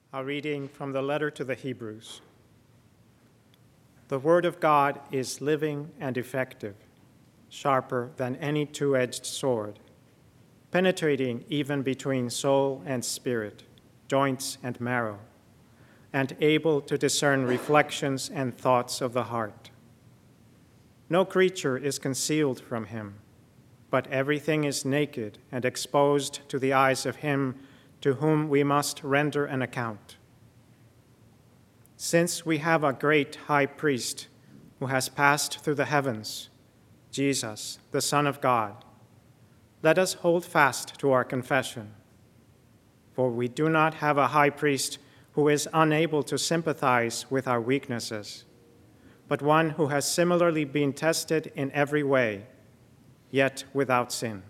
A reading from the letter to the Hebrews. The word of God is living and effective, sharper than any two-edged sword, penetrating even between soul and spirit, joints and marrow, and able to discern reflections and thoughts of the heart. No creature is concealed from him, but everything is naked and exposed to the eyes of him to whom we must render an account. Since we have a great high priest who has passed through the heavens, Jesus, the Son of God, let us hold fast to our confession. For we do not have a high priest who is unable to sympathize with our weaknesses, but one who has similarly been tested in every way, yet without sin.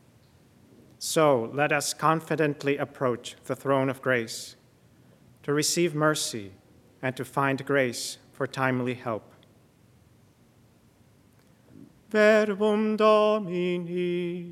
So let us confidently approach the throne of grace to receive mercy and to find grace for timely help. Verbum Domini.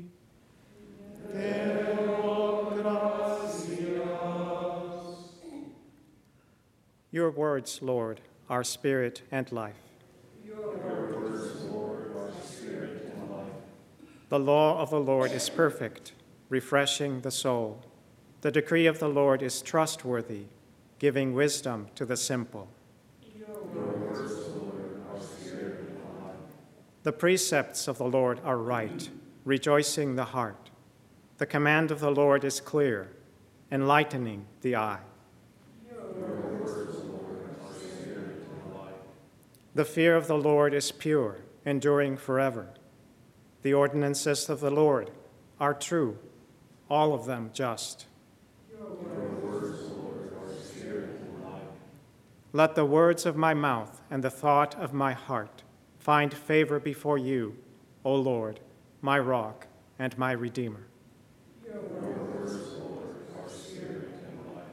Your words, Lord, are spirit and life. Your words, Lord, are spirit and life. The law of the Lord is perfect, refreshing the soul. The decree of the Lord is trustworthy, giving wisdom to the simple. Your words, Lord, are spirit and life. The precepts of the Lord are right, rejoicing the heart. The command of the Lord is clear, enlightening the eye. Your words, Lord, are spirit and life. The fear of the Lord is pure, enduring forever. The ordinances of the Lord are true, all of them just. Your words, Lord, are spirit and life. Let the words of my mouth and the thought of my heart find favor before you, O Lord, my rock and my redeemer. Your words, Lord, are spirit and life.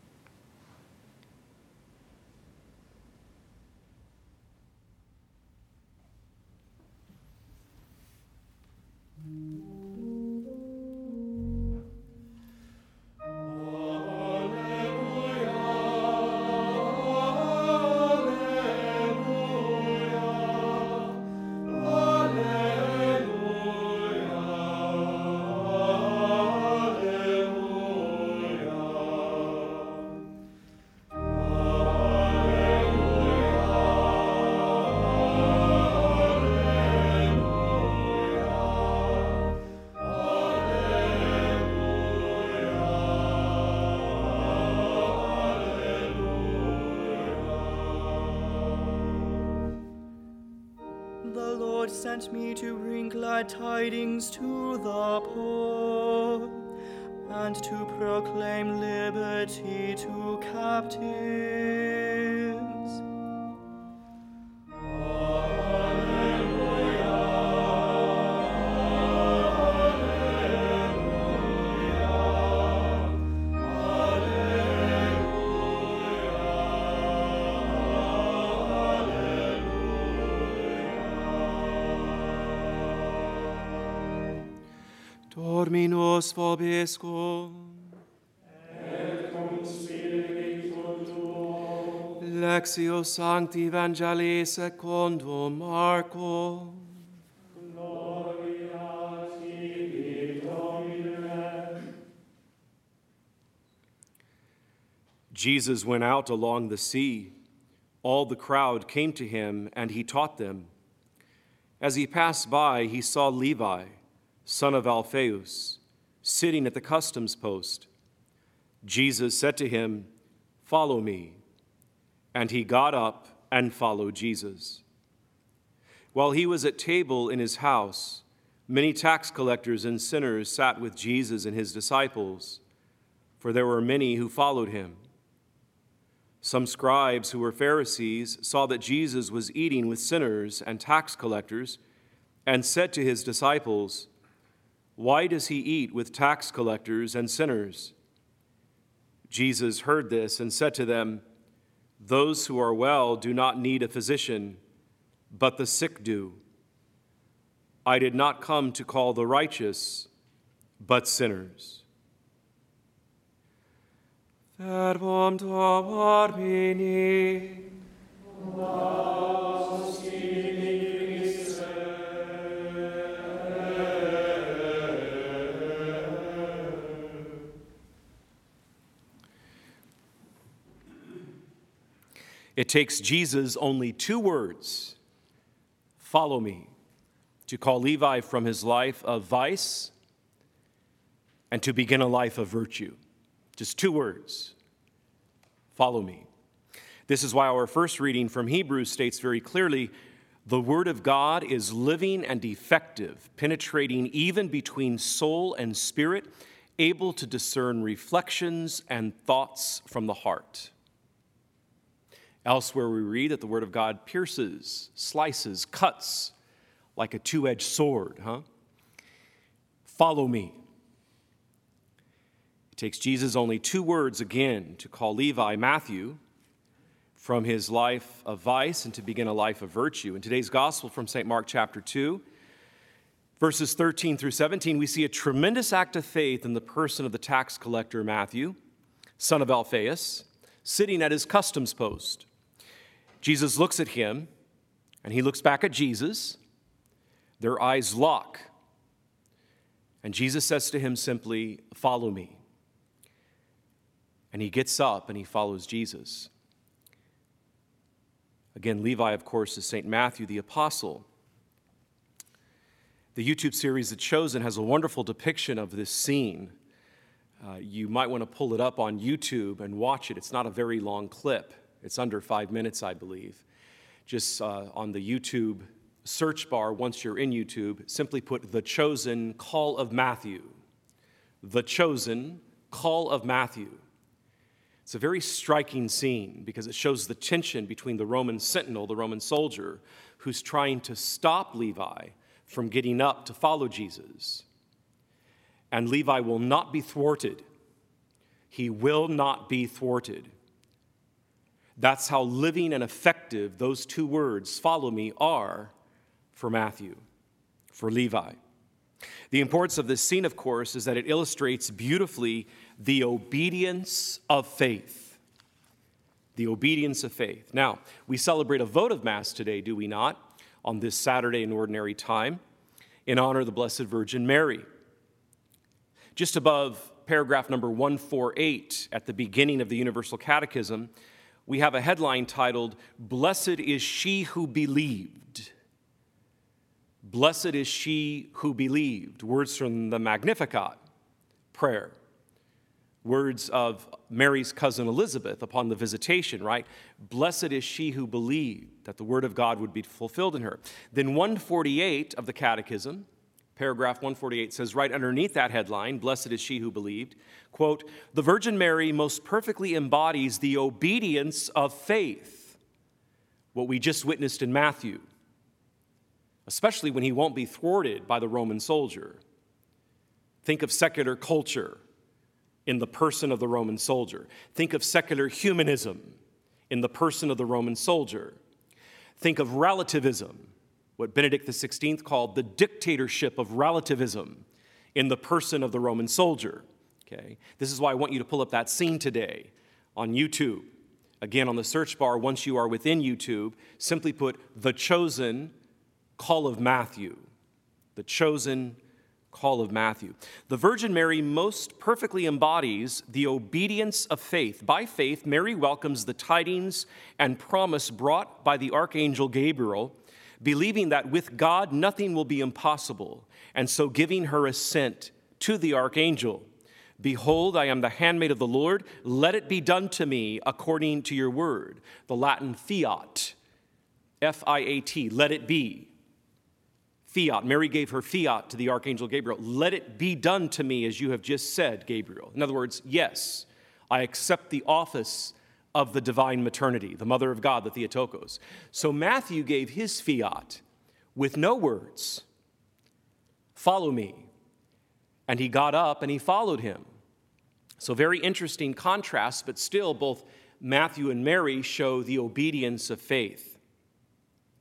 The Lord sent me to bring glad tidings to the poor, and to proclaim liberty to captives. Dominus vobiscum. Et cum spiritu tuo. Lectio Sancti Evangelii secundum Marco. Gloria tibi, Domine. Jesus went out along the sea. All the crowd came to him, and he taught them. As he passed by, he saw Levi, son of Alphaeus, sitting at the customs post. Jesus said to him, "Follow me." And he got up and followed Jesus. While he was at table in his house, many tax collectors and sinners sat with Jesus and his disciples, for there were many who followed him. Some scribes who were Pharisees saw that Jesus was eating with sinners and tax collectors, and said to his disciples, "Why does he eat with tax collectors and sinners?" Jesus heard this and said to them, "Those who are well do not need a physician, but the sick do. I did not come to call the righteous, but sinners." Verbum tuo Domini. It takes Jesus only 2 words, follow me, to call Levi from his life of vice and to begin a life of virtue. Just 2 words, follow me. This is why our first reading from Hebrews states very clearly, the word of God is living and effective, penetrating even between soul and spirit, able to discern reflections and thoughts from the heart. Elsewhere we read that the word of God pierces, slices, cuts like a 2-edged sword, Follow me. It takes Jesus only 2 words again to call Levi, Matthew, from his life of vice and to begin a life of virtue. In today's gospel from St. Mark chapter 2, verses 13 through 17, we see a tremendous act of faith in the person of the tax collector Matthew, son of Alphaeus, sitting at his customs post. Jesus looks at him, and he looks back at Jesus. Their eyes lock. And Jesus says to him simply, follow me. And he gets up and he follows Jesus. Again, Levi, of course, is St. Matthew the Apostle. The YouTube series The Chosen has a wonderful depiction of this scene. You might want to pull it up on YouTube and watch it. It's not a very long clip. It's under 5 minutes, I believe. Just on the YouTube search bar, once you're in YouTube, simply put The Chosen Call of Matthew. The Chosen Call of Matthew. It's a very striking scene because it shows the tension between the Roman sentinel, the Roman soldier, who's trying to stop Levi from getting up to follow Jesus. And Levi will not be thwarted. He will not be thwarted. That's how living and effective those 2 words, follow me, are for Matthew, for Levi. The importance of this scene, of course, is that it illustrates beautifully the obedience of faith. The obedience of faith. Now, we celebrate a votive Mass today, do we not, on this Saturday in Ordinary Time, in honor of the Blessed Virgin Mary. Just above paragraph number 148 at the beginning of the Universal Catechism, we have a headline titled, Blessed is she who believed. Blessed is she who believed. Words from the Magnificat prayer. Words of Mary's cousin Elizabeth upon the visitation, right? Blessed is she who believed that the word of God would be fulfilled in her. Then 148 of the Catechism, paragraph 148 says right underneath that headline, Blessed is she who believed, quote, the Virgin Mary most perfectly embodies the obedience of faith, what we just witnessed in Matthew, especially when he won't be thwarted by the Roman soldier. Think of secular culture in the person of the Roman soldier. Think of secular humanism in the person of the Roman soldier. Think of relativism, what Benedict XVI called the dictatorship of relativism in the person of the Roman soldier. Okay? This is why I want you to pull up that scene today on YouTube. Again, on the search bar, once you are within YouTube, simply put The Chosen Call of Matthew. The Chosen Call of Matthew. The Virgin Mary most perfectly embodies the obedience of faith. By faith, Mary welcomes the tidings and promise brought by the Archangel Gabriel, believing that with God nothing will be impossible, and so giving her assent to the archangel. Behold, I am the handmaid of the Lord. Let it be done to me according to your word. The Latin fiat, F-I-A-T, let it be. Fiat. Mary gave her fiat to the archangel Gabriel. Let it be done to me as you have just said, Gabriel. In other words, yes, I accept the office of the divine maternity, the mother of God, the Theotokos. So Matthew gave his fiat with no words. Follow me. And he got up and he followed him. So very interesting contrast, but still both Matthew and Mary show the obedience of faith.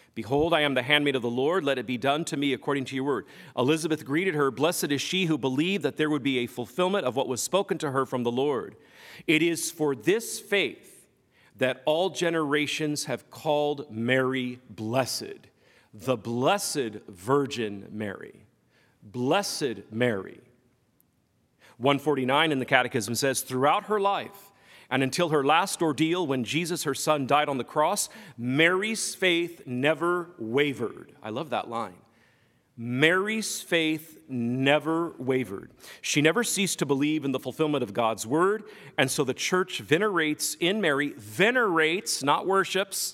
Behold, I am the handmaid of the Lord. Let it be done to me according to your word. Elizabeth greeted her, Blessed is she who believed that there would be a fulfillment of what was spoken to her from the Lord. It is for this faith that all generations have called Mary blessed, the Blessed Virgin Mary. Blessed Mary. 149 in the Catechism says, throughout her life and until her last ordeal when Jesus, her son, died on the cross, Mary's faith never wavered. I love that line. Mary's faith never wavered. She never ceased to believe in the fulfillment of God's word, and so the church venerates in Mary, venerates, not worships.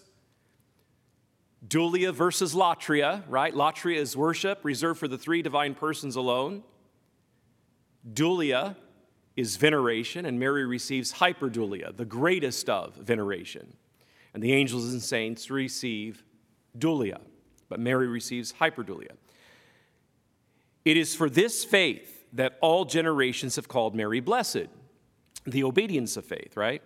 Dulia versus latria, right? Latria is worship reserved for the three divine persons alone. Dulia is veneration, and Mary receives hyperdulia, the greatest of veneration. And the angels and saints receive dulia, but Mary receives hyperdulia. It is for this faith that all generations have called Mary blessed, the obedience of faith, right?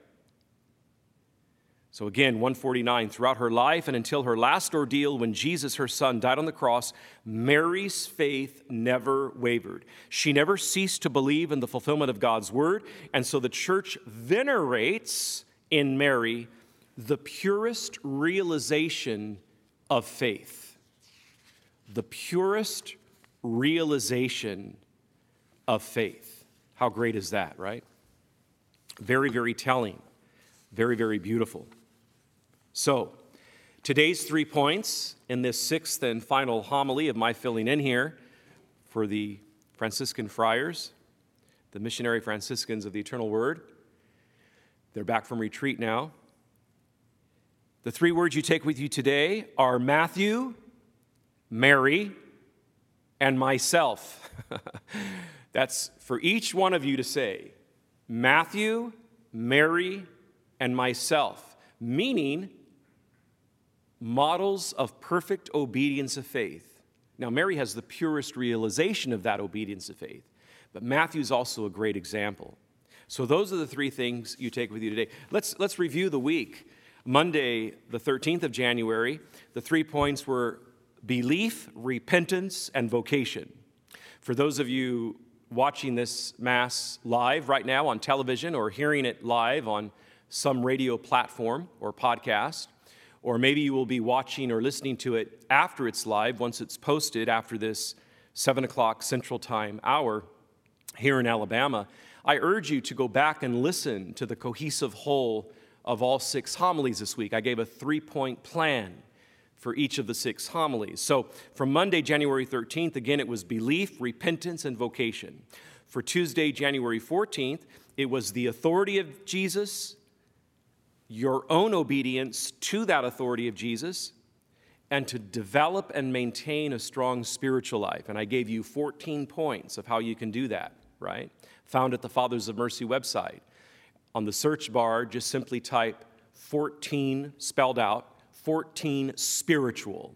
So again, 149, throughout her life and until her last ordeal when Jesus, her son, died on the cross, Mary's faith never wavered. She never ceased to believe in the fulfillment of God's word, and so the church venerates in Mary the purest realization of faith. The purest realization of faith. How great is that, right? Very, very telling. Very, very beautiful. So, today's 3 points in this sixth and final homily of my filling in here for the Franciscan friars, the missionary Franciscans of the Eternal Word. They're back from retreat now. The 3 words you take with you today are Matthew, Mary, and myself. That's for each one of you to say. Matthew, Mary, and myself, meaning models of perfect obedience of faith. Now, Mary has the purest realization of that obedience of faith, but Matthew's also a great example. So those are the 3 things you take with you today. Let's review the week. Monday, the 13th of January, the 3 points were belief, repentance, and vocation. For those of you watching this Mass live right now on television or hearing it live on some radio platform or podcast, or maybe you will be watching or listening to it after it's live, once it's posted after this 7 o'clock Central Time hour here in Alabama, I urge you to go back and listen to the cohesive whole of all 6 homilies this week. I gave a 3-point plan for each of the 6 homilies. So from Monday, January 13th, again, it was belief, repentance, and vocation. For Tuesday, January 14th, it was the authority of Jesus, your own obedience to that authority of Jesus, and to develop and maintain a strong spiritual life. And I gave you 14 points of how you can do that, right? Found at the Fathers of Mercy website. On the search bar, just simply type 14 spelled out, 14 spiritual,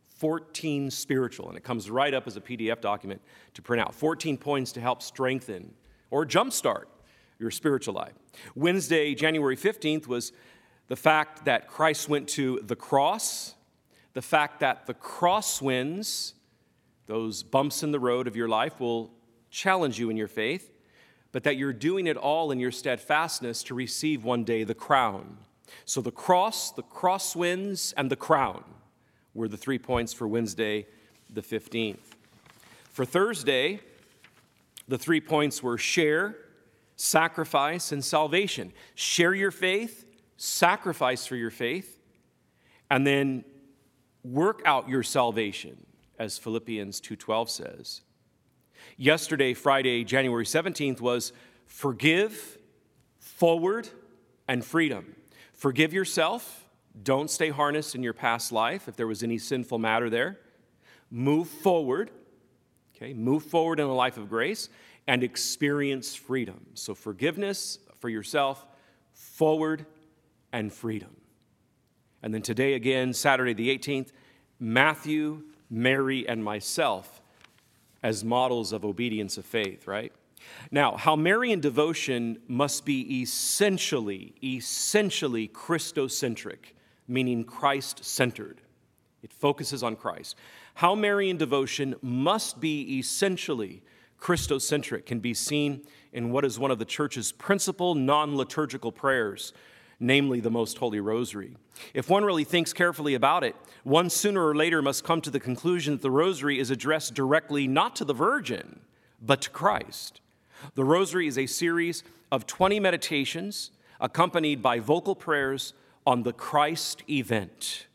14 spiritual, and it comes right up as a PDF document to print out. 14 points to help strengthen or jumpstart your spiritual life. Wednesday, January 15th, was the fact that Christ went to the cross, the fact that the crosswinds, those bumps in the road of your life, will challenge you in your faith, but that you're doing it all in your steadfastness to receive one day the crown. So the cross, the crosswinds, and the crown were the 3 points for Wednesday, the 15th. For Thursday, the 3 points were share, sacrifice, and salvation. Share your faith, sacrifice for your faith, and then work out your salvation, as Philippians 2:12 says. Yesterday, Friday, January 17th, was forgive, forward, and freedom. Forgive yourself. Don't stay harnessed in your past life if there was any sinful matter there. Move forward. Okay, move forward in a life of grace and experience freedom. So forgiveness for yourself, forward, and freedom. And then today again, Saturday the 18th, Matthew, Mary, and myself as models of obedience of faith, right? Now, how Marian devotion must be essentially Christocentric, meaning Christ-centered. It focuses on Christ. How Marian devotion must be essentially Christocentric can be seen in what is one of the Church's principal non-liturgical prayers, namely the Most Holy Rosary. If one really thinks carefully about it, one sooner or later must come to the conclusion that the Rosary is addressed directly not to the Virgin, but to Christ. The Rosary is a series of 20 meditations accompanied by vocal prayers on the Christ event.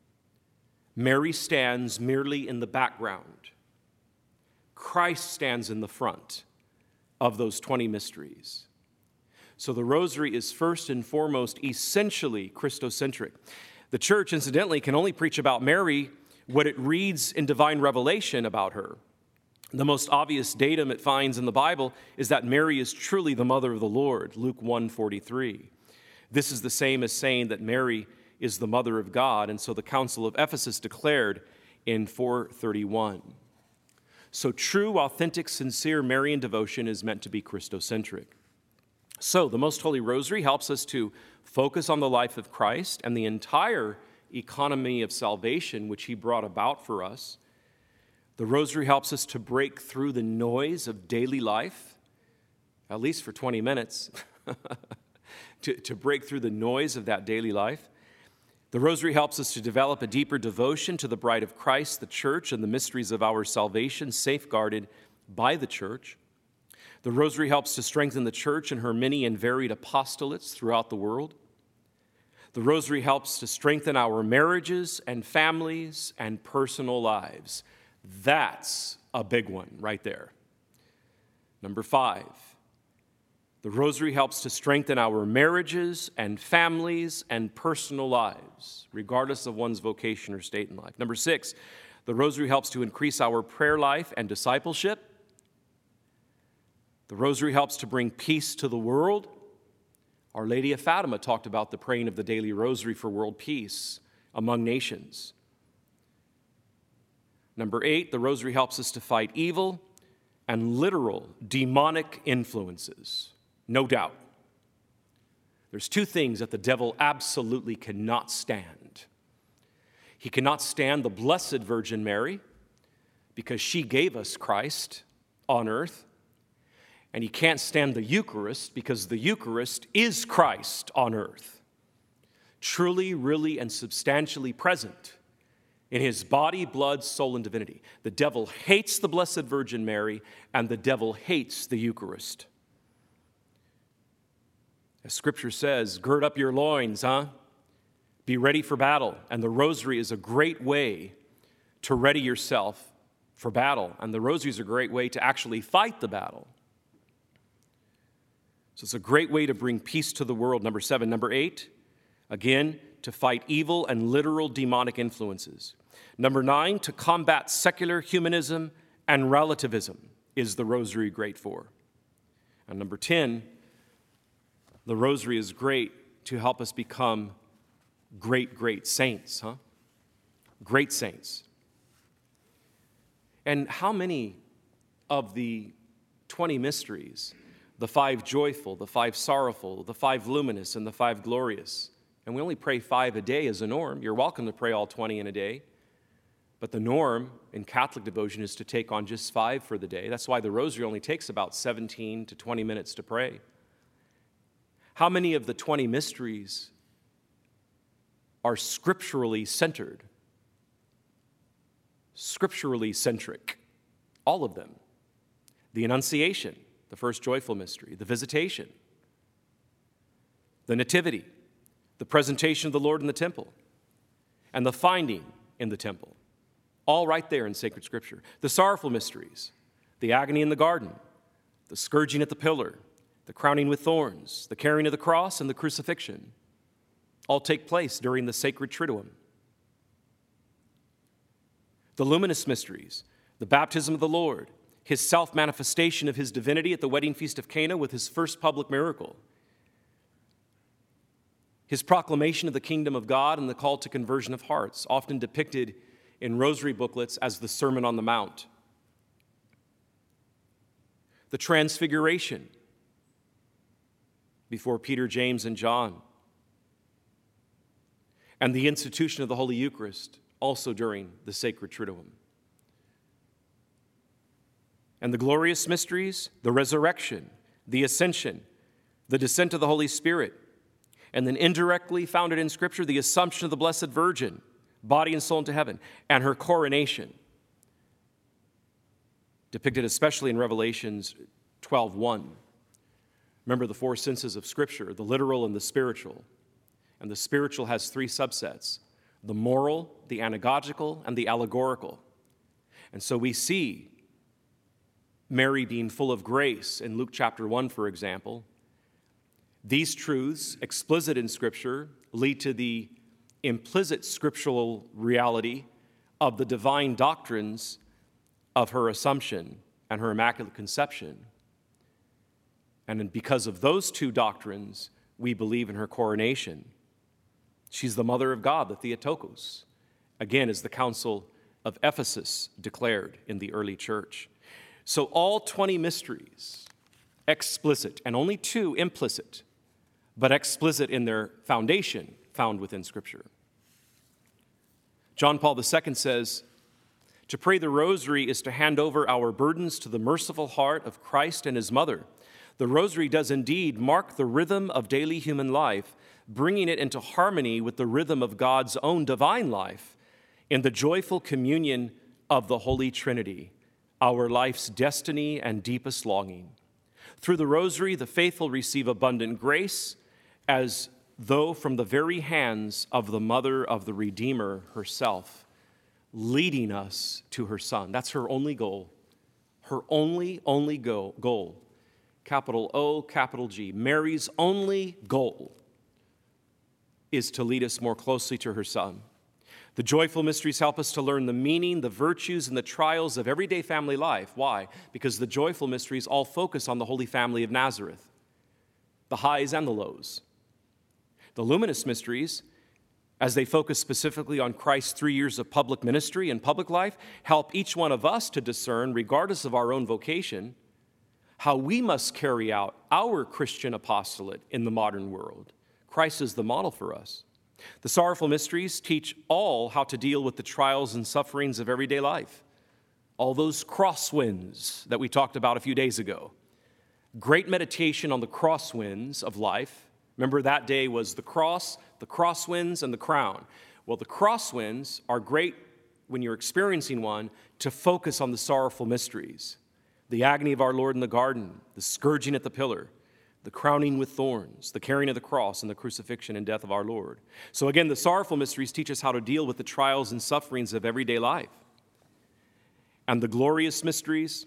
Mary stands merely in the background. Christ stands in the front of those 20 mysteries. So the Rosary is first and foremost essentially Christocentric. The Church, incidentally, can only preach about Mary what it reads in divine revelation about her. The most obvious datum it finds in the Bible is that Mary is truly the mother of the Lord, Luke 1:43. This is the same as saying that Mary is the mother of God, and so the Council of Ephesus declared in 431. So true, authentic, sincere Marian devotion is meant to be Christocentric. So the Most Holy Rosary helps us to focus on the life of Christ and the entire economy of salvation which he brought about for us. The Rosary helps us to break through the noise of daily life, at least for 20 minutes, to break through the noise of that daily life. The Rosary helps us to develop a deeper devotion to the bride of Christ, the Church, and the mysteries of our salvation safeguarded by the Church. The Rosary helps to strengthen the Church in her many and varied apostolates throughout the world. The Rosary helps to strengthen our marriages and families and personal lives. That's a big one right there. Number 5. The Rosary helps to strengthen our marriages and families and personal lives, regardless of one's vocation or state in life. Number 6, the Rosary helps to increase our prayer life and discipleship. The Rosary helps to bring peace to the world. Our Lady of Fatima talked about the praying of the daily Rosary for world peace among nations. Number 8, the Rosary helps us to fight evil and literal demonic influences. No doubt. There's 2 things that the devil absolutely cannot stand. He cannot stand the Blessed Virgin Mary because she gave us Christ on earth. And he can't stand the Eucharist because the Eucharist is Christ on earth. Truly, really, and substantially present in his body, blood, soul, and divinity. The devil hates the Blessed Virgin Mary, and the devil hates the Eucharist. As Scripture says, gird up your loins, Be ready for battle. And the Rosary is a great way to ready yourself for battle. And the Rosary is a great way to actually fight the battle. So it's a great way to bring peace to the world. Number 7. Number 8, again, to fight evil and literal demonic influences. Number 9, to combat secular humanism and relativism is the Rosary great for. And number 10, the Rosary is great to help us become great saints, Great saints. And how many of the 20 mysteries, the 5 joyful, the 5 sorrowful, the 5 luminous, and the 5 glorious, and we only pray 5 a day as a norm. You're welcome to pray all 20 in a day. But the norm in Catholic devotion is to take on just 5 for the day. That's why the Rosary only takes about 17 to 20 minutes to pray. How many of the 20 mysteries are scripturally centered? Scripturally centric. All of them. The Annunciation, the first joyful mystery. The Visitation. The Nativity. The presentation of the Lord in the temple. And the finding in the temple. All right there in sacred Scripture. The sorrowful mysteries. The agony in the garden. The scourging at the pillar. The crowning with thorns, the carrying of the cross, and the crucifixion all take place during the sacred Triduum. The luminous mysteries, the baptism of the Lord, his self-manifestation of his divinity at the wedding feast of Cana with his first public miracle, his proclamation of the kingdom of God and the call to conversion of hearts, often depicted in rosary booklets as the Sermon on the Mount. The Transfiguration, before Peter, James, and John. And the institution of the Holy Eucharist, also during the sacred Triduum. And the glorious mysteries, the resurrection, the ascension, the descent of the Holy Spirit, and then indirectly founded in Scripture, the assumption of the Blessed Virgin, body and soul into heaven, and her coronation, depicted especially in Revelations 12:1. Remember the four senses of Scripture, the literal and the spiritual. And the spiritual has three subsets: the moral, the anagogical, and the allegorical. And so we see Mary being full of grace in Luke chapter 1, for example. These truths, explicit in Scripture, lead to the implicit scriptural reality of the divine doctrines of her Assumption and her Immaculate Conception. And because of those two doctrines, we believe in her coronation. She's the Mother of God, the Theotokos, again, as the Council of Ephesus declared in the early church. So all 20 mysteries, explicit, and only 2 implicit, but explicit in their foundation found within Scripture. John Paul II says, "To pray the rosary is to hand over our burdens to the merciful heart of Christ and his mother. The rosary does indeed mark the rhythm of daily human life, bringing it into harmony with the rhythm of God's own divine life in the joyful communion of the Holy Trinity, our life's destiny and deepest longing. Through the rosary, the faithful receive abundant grace, as though from the very hands of the mother of the Redeemer herself, leading us to her Son." That's her only goal. Her only goal. Capital O, capital G. Mary's only goal is to lead us more closely to her Son. The joyful mysteries help us to learn the meaning, the virtues, and the trials of everyday family life. Why? Because the joyful mysteries all focus on the Holy Family of Nazareth, the highs and the lows. The luminous mysteries, as they focus specifically on Christ's 3 years of public ministry and public life, help each one of us to discern, regardless of our own vocation, how we must carry out our Christian apostolate in the modern world. Christ is the model for us. The sorrowful mysteries teach all how to deal with the trials and sufferings of everyday life, all those crosswinds that we talked about a few days ago. Great meditation on the crosswinds of life. Remember, that day was the cross, the crosswinds, and the crown. Well, the crosswinds are great when you're experiencing one to focus on the sorrowful mysteries. The agony of our Lord in the garden, the scourging at the pillar, the crowning with thorns, the carrying of the cross, and the crucifixion and death of our Lord. So again, the sorrowful mysteries teach us how to deal with the trials and sufferings of everyday life. And the glorious mysteries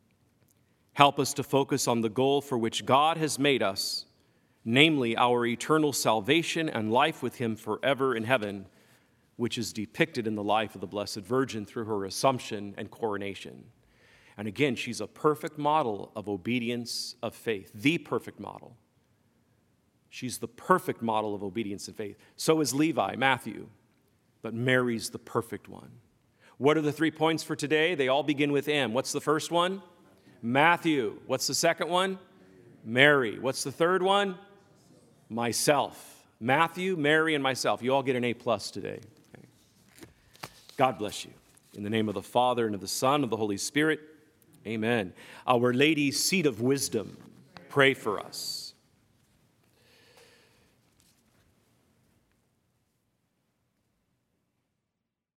help us to focus on the goal for which God has made us, namely our eternal salvation and life with him forever in heaven, which is depicted in the life of the Blessed Virgin through her Assumption and coronation. And again, she's a perfect model of obedience of faith, the perfect model. She's the perfect model of obedience and faith. So is Levi, Matthew, but Mary's the perfect one. What are the 3 points for today? They all begin with M. What's the first one? Matthew. What's the second one? Mary. What's the third one? Myself. Matthew, Mary, and myself. You all get an A+ today. Okay. God bless you. In the name of the Father, and of the Son, and of the Holy Spirit, amen. Our Lady's seat of wisdom, pray for us.